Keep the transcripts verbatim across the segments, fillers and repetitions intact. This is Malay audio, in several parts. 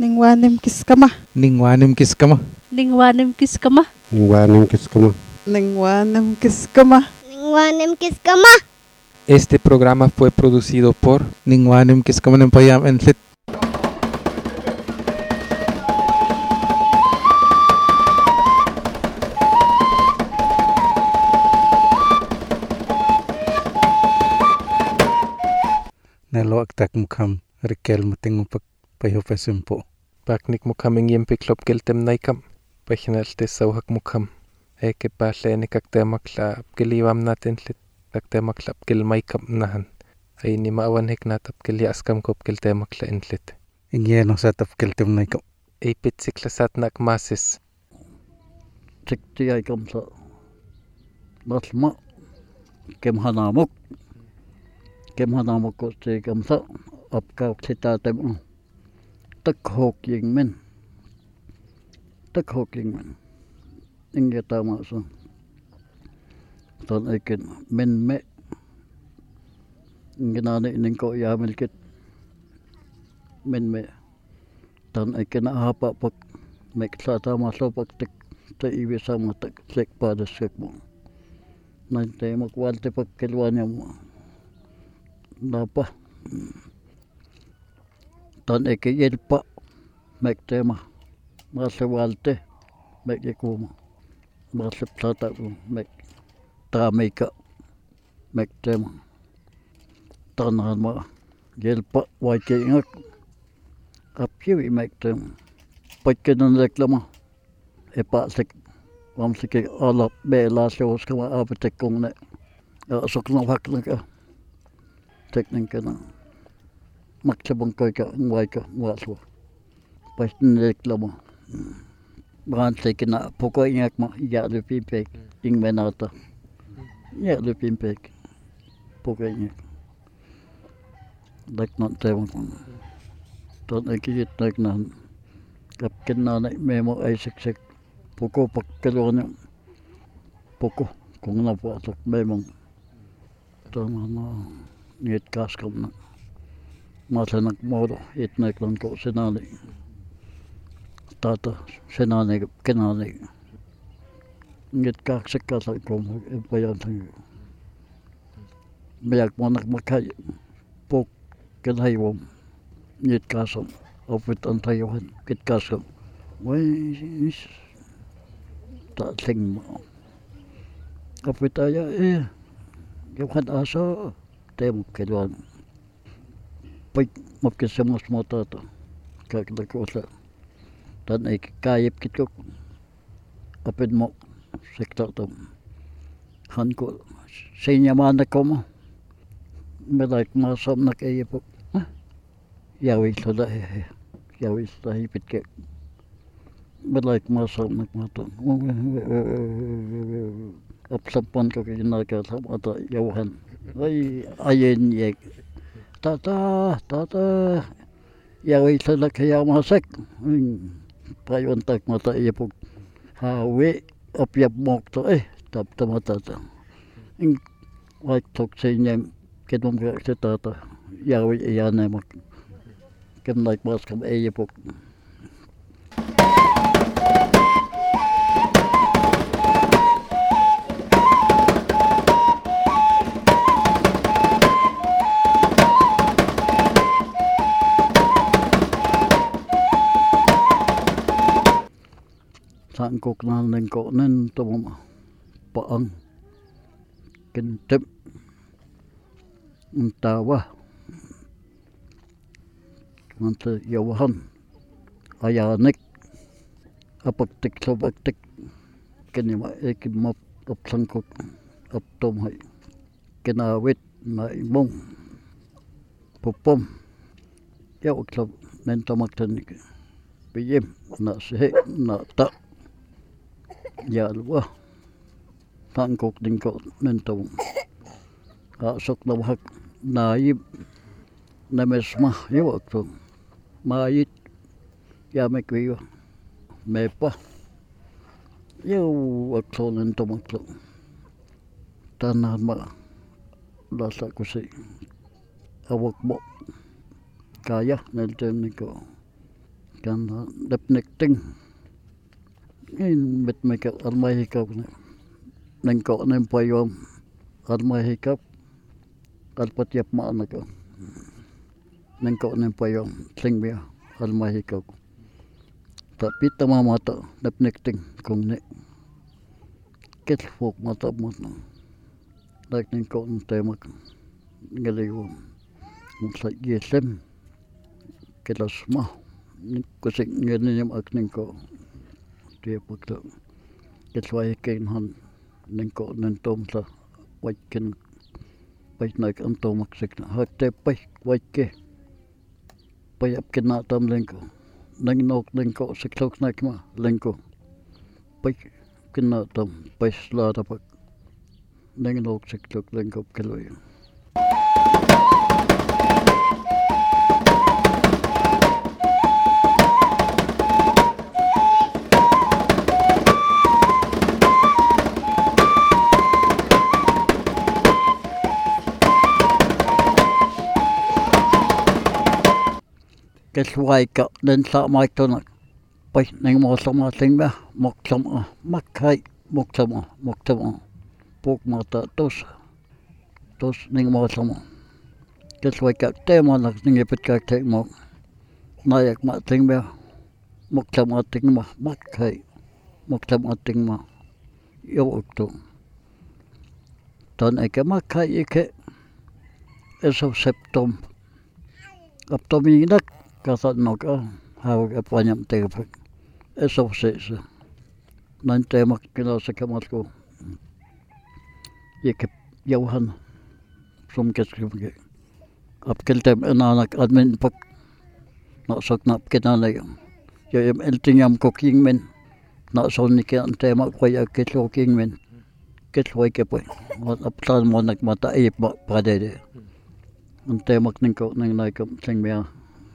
Ningwanim kiskama. Ningwanim kiskama. Ningwanim kiskama. Ningwanim kiskama. Ningwanim kiskama. Ningwanim kiskama. Este programa fue producido por Ningwanim Kiskama Nempayam en Lit. Nelo aktak mukham rikel mutingu pak payo pesimpo. Paknik mukham ingiem piklop keltem naikam. Pajnalte sauhak mukham. Eke pahle nikaktemakla keliwam natin lit. Kaktemakla kelmaikam nahan. Ay ni maawan hiknatap keli askam kop keltemakla intlit. Ingeno satap keltem naikam. Ay pitsikla satnak masis. Tikti ay kamsa. Masma. Kemhanamuk. Kemhanamuk ko si kamsa. Apkaw sitatem. Takhok yung men. Takhok yung men. Inge tama sa. Tan ikin men me. Ginana ining ko yamil kit. Men me. Tan ikin ahapa pag. Meksa tama sa pag tik. Ta iwi sama tak. Sek pada sek mo. Nante magwalte pag kilwanya mo. Napa. Tan ikin yelpa. Mektema. Masa walte. Mekikuma. Masa plata ko. Mek. Tramika. Mektema. Tanhan ma. Yelpa. Waike ingak. Apkiwi mektema. Pagkinan reklama. Epa sik. Vamsiki ala bela sios kama apetek kong ne. Asok na fakla ka. Tekning ka na. Maksabang koy ka. Ngway ka. Ngwaswa. Pastin reklama. Brandsik na. Poko ingak ma. Yadu pimpek. Ing menata. Yadu pimpek. Poko ingak. Daknan tewan kong. Tan ikikit daknan. Kapkin na na memo ay siksik. Poko pagkalwanya. Poko. Kung napasok memang. Tama na. Ngit kaskam na. Masanak moro. Itneklan ko sinali. Tata sinani kinani. Ngit kaksik kasak ko. Ipayan tayo. Mayak manak makay. Pok kinhaywam. Ngit kasam. Opit ang tayohan. Kit kasam. Way. Tak sing mo. Kapit aya eh. Yawan asa. Temo kedwan. Pag mapkisamos mo tato. Kakdakosa. Tan ay kayip kitkok. Kapit mo. Sekta to. Han ko. Sinyaman na ko mo. Medak masam na kayo po. Yawi sada eh. Yawi sada hipit ke. Medak masam na mato. Apsapan ko kinaka sama ata yawan. Ay ayen yek. Tata tata. Yawi sada kaya masak. Payontak mata iya po. Hawi apyap mok to eh. Tap tamata to. Ing wak tok sinyam. Kedum ka tata. Yawi iyana mak. Kem naik mas kam iya po. Sangkok na ng ko nen tumama paang kintip tawa manta yawahan ayanik apaktik sabaktik kanima ekimap apsangkok aptomhay kinawit na imong pupom yaw klab nen tamaktanik piyem na sihe na ta yalwa tangkok din ko nentong asok na mahak naib na mesma yawak to mayit yamek wiyo mepa yaw akso nentong akso tanan ma lasa ko si awak mo kaya nentong niko kan depnek ting in met make almai hikap nang ko nem payom almai hikap kalpat yap ma na ko nang ko nem payom sing bia almai hikap tapi tama mata depnek ting kong ne ket fok mata mot na dak nang ko temak ngaliwo mungsa yesem kelas mah ko sing ngene yam ak nang ko dia pakto ketwai ken han nang ko nan tom sa wakin pai nak an tom ak sik ha te pai wakke pai ap kena tam lengko nang nok nang ko sik tok nak ma lengko pai kena tam pai sla ta pak nang nok sik tok lengko keloi Keswai ka den sa mai tona pai nang mo sama sing ba mok sama makai mok sama mok sama pok mata tos tos nang mo sama keswai ka te mo nak ning epet ka te mo nayak ma sing ba mok sama ting ma makai mok sama ting ma yo okto ton eke makai eke eso septom aptomi nak kasat noka hau ke panyam tegap eso sesa nan temak kena sekamat ko yeke jauhan som keskripke ap keltem enanak admin pak nak sok nak kenana yam yam eltingam cooking men nak sonni ke temak ko ya ke cooking men ke loi ke po ap tan monak mata e padede an temak ning ko ning nai kam sing mea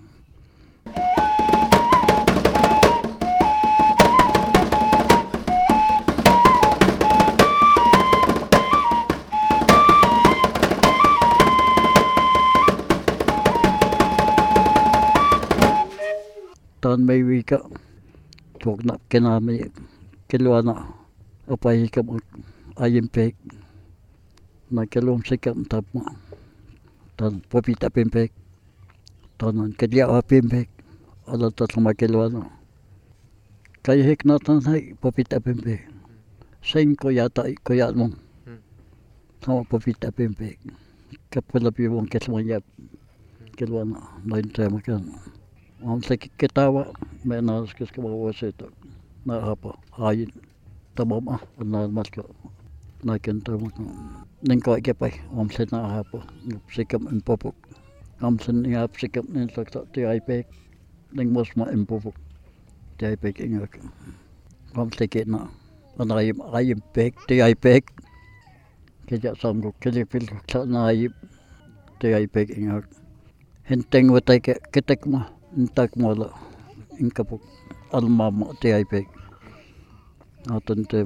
tan mai wi ka tok na kena me kelwana apai ka ayim pek na kelom sekam tap ma tan popita pempek tan kedia pempek ala ta sama kelwana kai hek na tan hai popita pempek sen ko ya ta ko ya mo sama popita pempek kapela pi wong kelwana kelwana lain tema kan Om se ketawa menas kes ke bawa seto na apa hain tamama na masko na kento ning ko ke pai om se na apa sikam impopok om se ni ap sikam nin sakta ti ipe ning mos ma impopok ti ipe ingak om se ke na anai ai pek ti ipe ke ja sam ko ke pil na ai ti ipe ingak henteng watai ke ketek ma entak mola ingkapuk almama te aipek atan te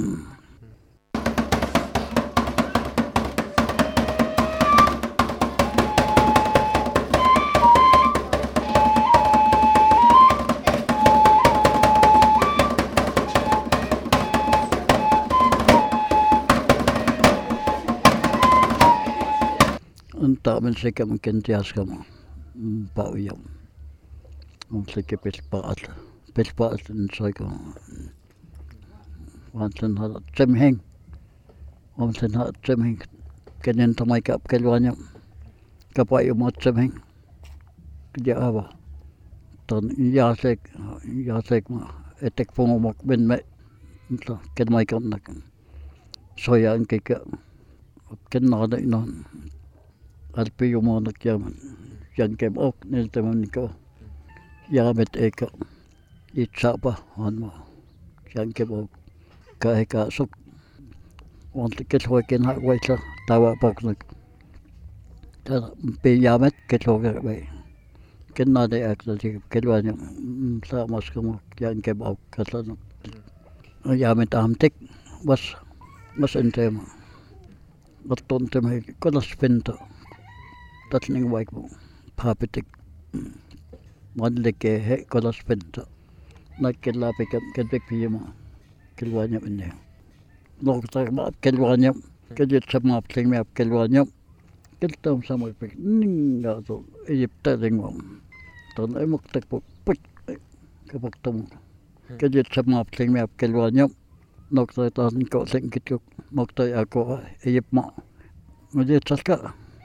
entak men sekam kentias kama pa uyam om seke pelpaat pelpaat soiko wanten ha temheng om sen ha temheng kenen tamai kap kelwanya kapai mo temheng kja ava ton yasek yasek ma etek pongomok ben me to ken mai kam nak soya ke ka ken na da non alpe yo mo nak yam yan kem ok nel temen ko ya met eka itchapa hanma yanke bo ka eka sok want ke hoken ha waita tawa poknak ta pe yamet ke hoke be ken na de ak ta ke lwanya sa mas ko yanke bo ka sa yamet amtek was mas entem baton tem ko las pento tatning waik bo papetik Manleke he kolas penta. Nakella pekam kelpek piyama. Kelwanyam inne. Nokta ma kelwanyam. Kelit sama pling me kelwanyam. Keltam sama pek ninga to Egypta lingwam. Ton ay muktak po put kapag tom. Kelit sama pling me kelwanyam. Nokta tan ko sengkit ko nokta ako Egypt ma. Ngadi tsalka.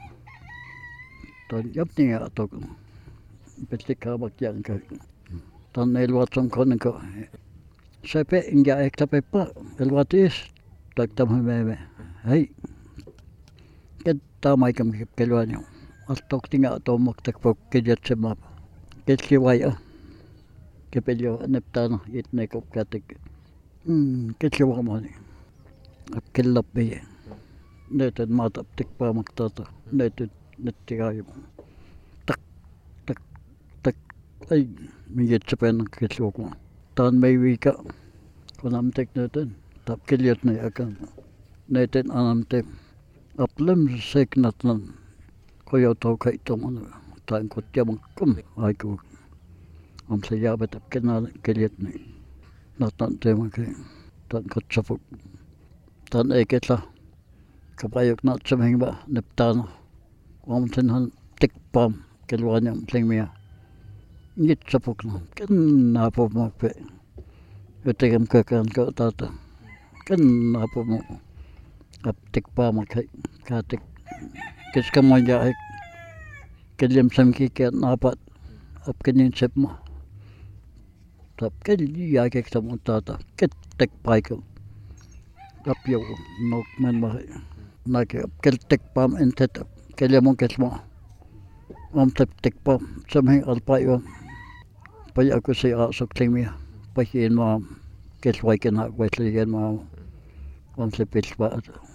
Ton yap niya to. Petlika bakyang ka. Ton elwatson konen ko. Sepe inga ekta pepa elwatis taktam meme. Hey. Ketta maikam kelwanyam. Astok tinga to muktak po kelit sama. Ketki waya. Kepelyo neptana itne ko katik. Hmm, ketki wamani. Kellap be. Netet matap tikpa maktata. Netet nettigayo. Tak tak tak ay miyet sapen ketlok mo. Tan may wika. Kunam tek neten. Tap kelyot na yakan. Neten anam tek. Aplem seknat nan. Koyo to kay tomon. Tan kutya mangkum. Ay ko. Am saya betap kenal kelyot na. Natan tema kay. Tan kutsapok. Tan eketla. Kapayok na sameng ba neptana. Wamten han tikpam kelwanyam tlingmia. Ngit sapok na. Ken napo mo pe. Utegam kakan ka tata. Ken napo mo. Ap tikpam kay katik. Kis kamaya ay kelyam samki kaya napat. Ap kenin sep mo. Tap kelya kek tamo tata. Ket tikpay ko. Ap yaw nok man ma. Nak kel tikpam entet. Kelyam mo kesmo. Om tep tikpam. Sameng alpayo. Pay ako si asok tlingmia. Pahin mo. Kesway kena kwesligen mo. Om sepil pa.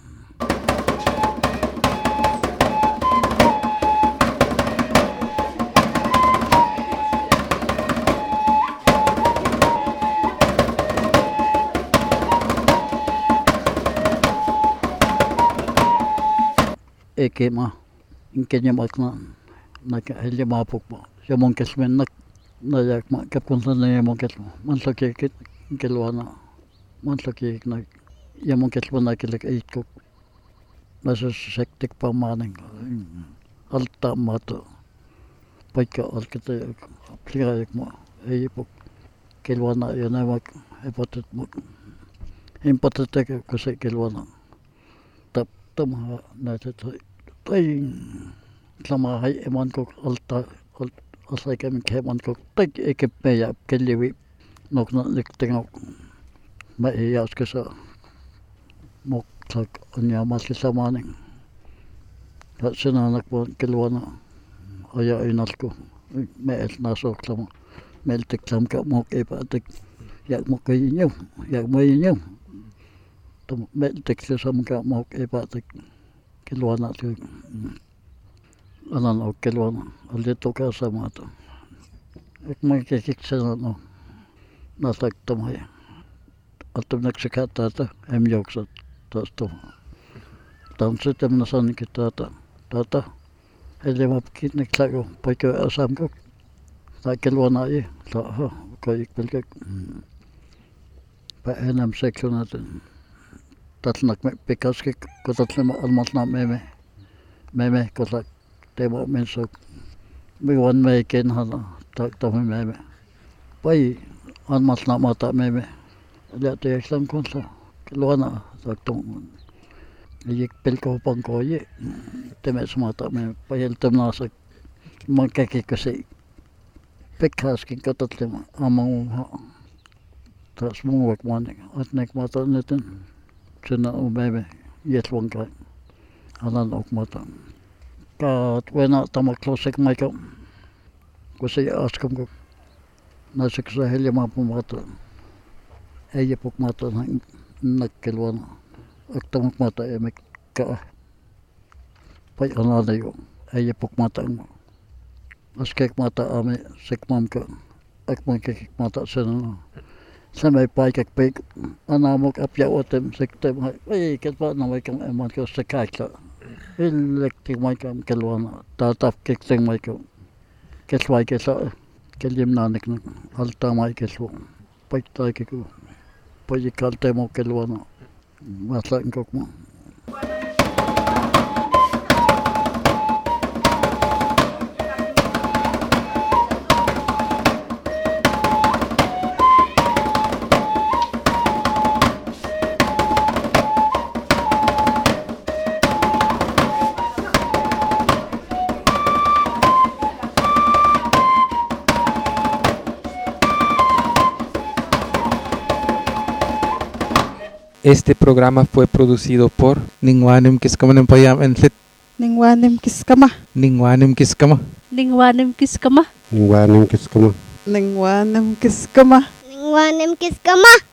Eke ma. Inkenya makna. Naka helya mapok mo. Siya mong kesmen nak. Nayak ma kapkunsan na yung mong kesmo. Mansakikit. Kelwana. Mansakikit na. Yung mong kesmo na kilik eight ko. Nasa sektik pa maning. Alta mato. Pagka alkita. Aplikayak mo. Eyipok. Kelwana yun ay mag. Ipatit mo. Impatitek ko sa kelwana. Tap tamaha natin tayo. Tay klamahay eman ko alta alsay kami keman ko tay ekip meya kelliwi nok na liktingok maiyas ka sa mok tak anya masisamaning at sinanak po kelwana aya inal ko meel nasok klama meltik klam ka mok ipatik yak mok kayinyaw yak mayinyaw tum meltik sa samka mok ipatik kelwana tu anan o kelwana alito ka sa mata ek may kikiksa no natak tamay atum nagsakata ta em yoksat tas to tam sitem nasan kita ta tata ele mapkit naglago pagka asam ko ta kelwana ye ta ha kay pelkek pa enam section natin tatnak me pekaske kotatlema almatna meme meme kotak temo mensok biwan me ken hala tak to meme pai almatna mata meme la te eksam konsa kelwana tak tong yek pelko pangko ye teme smata me payel temnasak makake kase pekaske kotatlema among ha tas mungwak maning atnek mata neten Sina umeme yetlonka anan okmata. Ka tuena tamaklosek maika. Kusi askam ko nasik sa helya mapumata. Eye pukmata nakkelwana. Aktamak mata emek ka. Pay anana yo. Eye pukmata mo. Askek mata ame sekmam ka. Akman kekik mata sina. Sampai paikak paik anamok apya otem sektem ay ketpa na may kang eman ko sa kakla electric may kang kelwana tatap kikseng may ko kesway kesa kelimnaanik na altaamai kellu paittaikiku pajikalte mo kelluana maatlain kokma. Este programa fue producido por Ningwanim kiskama ng payam entlit. Ningwanim kiskama. Ningwanim Kiskama. Ningwanim Kiskama. Ningwanim Kiskama. Ningwanim kiskama. Ningwanim Kiskama.